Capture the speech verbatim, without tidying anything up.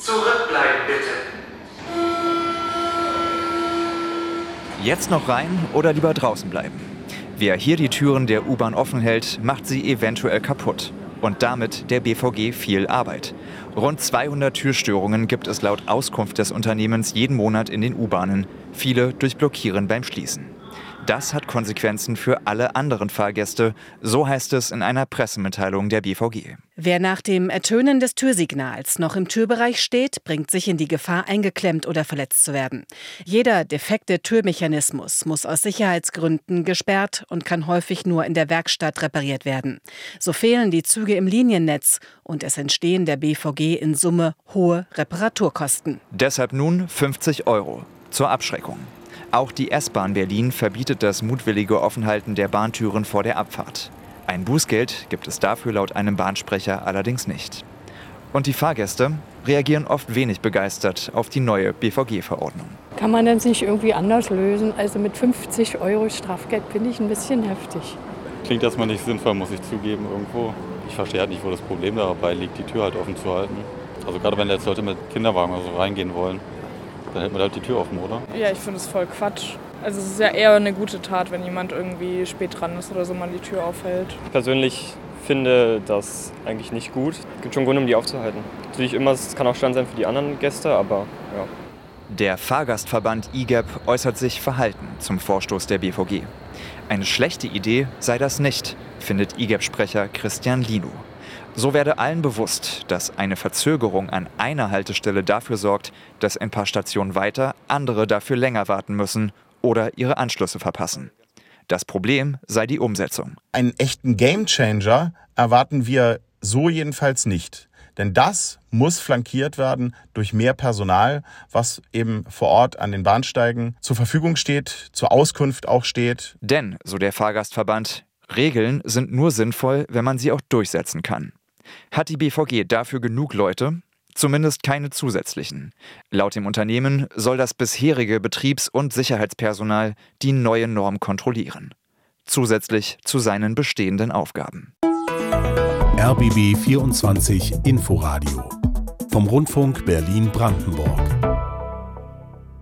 Zurückbleiben bitte. Jetzt noch rein oder lieber draußen bleiben? Wer hier die Türen der U-Bahn offen hält, macht sie eventuell kaputt. Und damit der B V G viel Arbeit. Rund zweihundert Türstörungen gibt es laut Auskunft des Unternehmens jeden Monat in den U-Bahnen, viele durch Blockieren beim Schließen. Das hat Konsequenzen für alle anderen Fahrgäste, so heißt es in einer Pressemitteilung der B V G. Wer nach dem Ertönen des Türsignals noch im Türbereich steht, bringt sich in die Gefahr, eingeklemmt oder verletzt zu werden. Jeder defekte Türmechanismus muss aus Sicherheitsgründen gesperrt und kann häufig nur in der Werkstatt repariert werden. So fehlen die Züge im Liniennetz und es entstehen der B V G in Summe hohe Reparaturkosten. Deshalb nun fünfzig Euro zur Abschreckung. Auch die S-Bahn Berlin verbietet das mutwillige Offenhalten der Bahntüren vor der Abfahrt. Ein Bußgeld gibt es dafür laut einem Bahnsprecher allerdings nicht. Und die Fahrgäste reagieren oft wenig begeistert auf die neue B V G-Verordnung. Kann man das nicht irgendwie anders lösen? Also mit fünfzig Euro Strafgeld finde ich ein bisschen heftig. Klingt erstmal nicht sinnvoll, muss ich zugeben, irgendwo. Ich verstehe halt nicht, wo das Problem dabei liegt, die Tür halt offen zu halten. Also gerade wenn jetzt Leute mit Kinderwagen oder so reingehen wollen, dann hält man halt die Tür offen, oder? Ja, ich finde es voll Quatsch. Also es ist ja eher eine gute Tat, wenn jemand irgendwie spät dran ist oder so, man die Tür aufhält. Ich persönlich finde das eigentlich nicht gut. Es gibt schon Gründe, um die aufzuhalten. Natürlich immer, es kann auch Stand sein für die anderen Gäste, aber ja. Der Fahrgastverband I G E P äußert sich verhalten zum Vorstoß der B V G. Eine schlechte Idee sei das nicht, findet I G E P-Sprecher Christian Lino. So werde allen bewusst, dass eine Verzögerung an einer Haltestelle dafür sorgt, dass ein paar Stationen weiter andere dafür länger warten müssen oder ihre Anschlüsse verpassen. Das Problem sei die Umsetzung. Einen echten Gamechanger erwarten wir so jedenfalls nicht. Denn das muss flankiert werden durch mehr Personal, was eben vor Ort an den Bahnsteigen zur Verfügung steht, zur Auskunft auch steht. Denn, so der Fahrgastverband, Regeln sind nur sinnvoll, wenn man sie auch durchsetzen kann. Hat die B V G dafür genug Leute? Zumindest keine zusätzlichen. Laut dem Unternehmen soll das bisherige Betriebs- und Sicherheitspersonal die neue Norm kontrollieren. Zusätzlich zu seinen bestehenden Aufgaben. R B B vierundzwanzig Inforadio vom Rundfunk Berlin-Brandenburg.